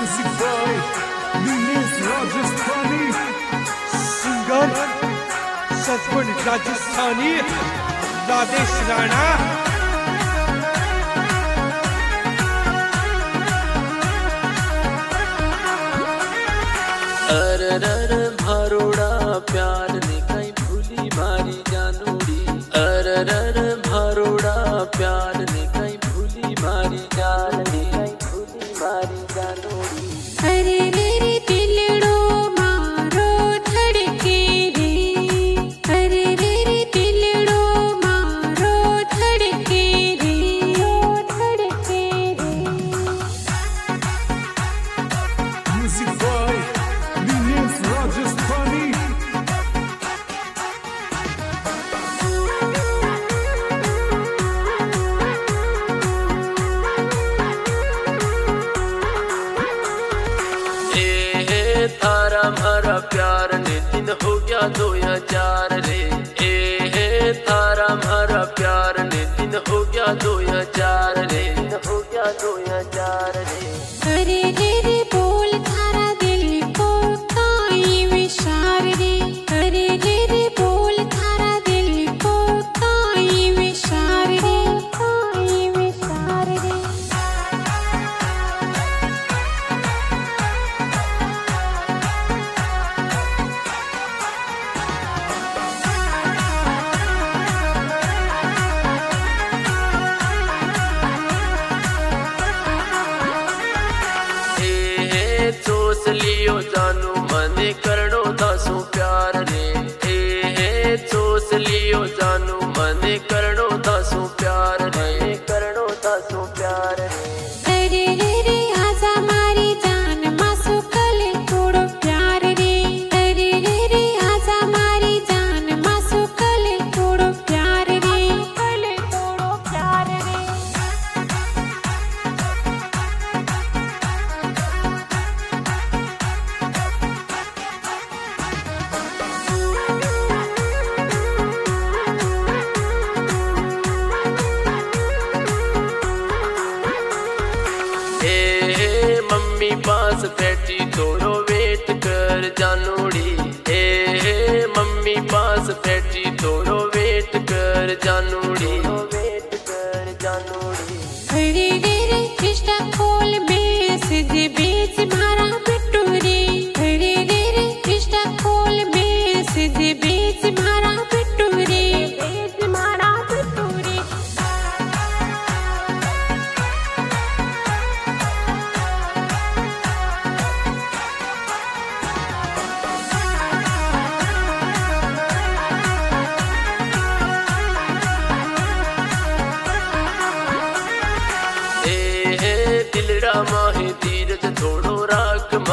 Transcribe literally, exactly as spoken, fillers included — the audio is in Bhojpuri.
Music by Nilesh Rajasthani. Singer Satgun Rajasthani. Rajesh Rana. अररर Bharoda प्यार ने कहीं भूली मारी जानूड़ी। अररर भरोड़ा प्यार ने कहीं भूली मारी जानूड़ी। कहीं भूली मारी जानूड़ी। अरे रे रे दिलड़ो मारो धड़के रे। अरे रे रे दिलड़ो मारो धड़के रे। ओ धड़के रे। Music by Nilesh Rajasthani. ए थारा हमारा प्यार ने दिन हो गया दो या चार रे। ए थारा हमारा प्यार ने दिन हो गया दो या चार रे। दिन हो गया दो या चार रे। अरे रे रे बोल थारा दिल को काई विशार रे। अरे रे रे बोल थारा दिल को काई विशार रे। काई विशार रे। ए चोस लियो जानू मने करणो दासो प्यार रे। ए चोस लियो जानू मने करणो दासो प्यार रे। करणो दासो प्यार रे। अरे रे रे आजा मारी जान मासो कले थोड़ो प्यार रे। अरे रे रे आजा मारी जान मासो कले थोड़ो प्यार रे। कले थोड़ो प्यार रे। ए मम्मी पास बैठी थोड़ो वेट कर जानूड़ी। ए मम्मी पास बैठी थोड़ो वेट कर जानूड़ी। वेट कर जानूड़ी। अरे रे रे कृष्णा खोल मैसेज बेच मारा बिट्टू रे। अरे रे रे कृष्णा खोल मैसेज बेच मारा बिट्टू रे। बेच मारा बिट्टू रे। ए दिलड़ा माहे धीरज थोड़ो राख